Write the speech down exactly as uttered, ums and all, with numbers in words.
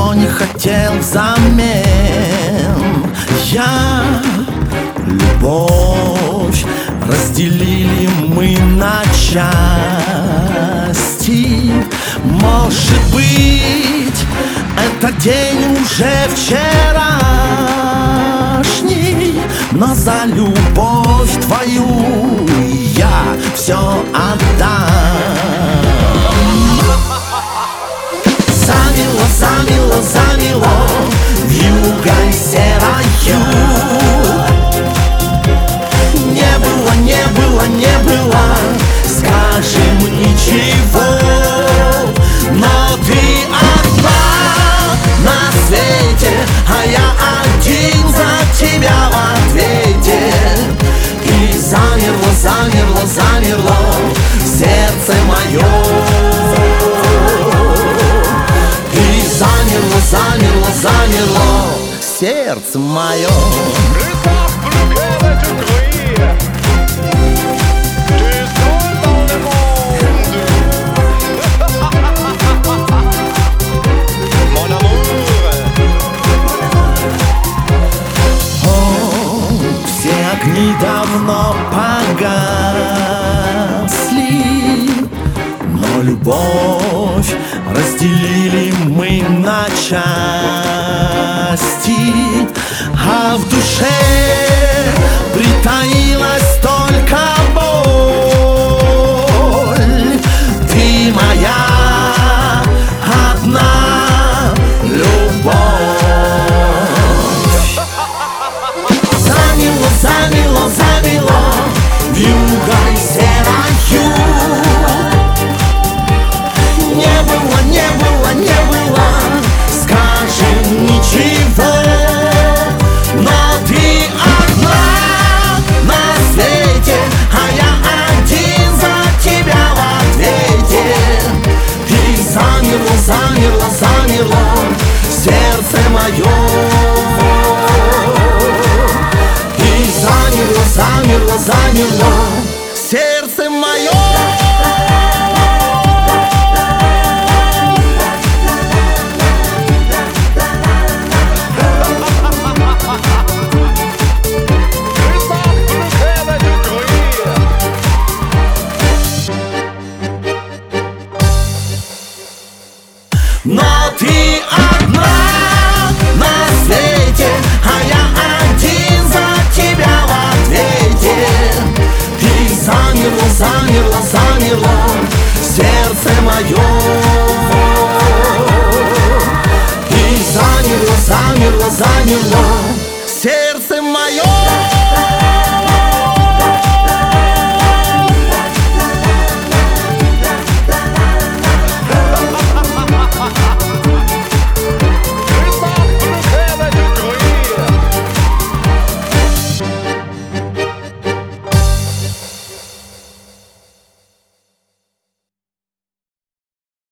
ничего не хотел взамен. Я, любовь, разделили мы на части. Может быть, этот день уже вчерашний, но за любовь твою я все отдам. Замело, замело, замело вьюгой серою. Не было, не было, не было, скажем, ничего. Но ты одна на свете, а я один за тебя в ответе. И замерло, замерло, замерло сердце мое. И замерло, замерло, замерло сердце мое. Огни давно погасли, но любовь разделили мы на части, а в душе притаилась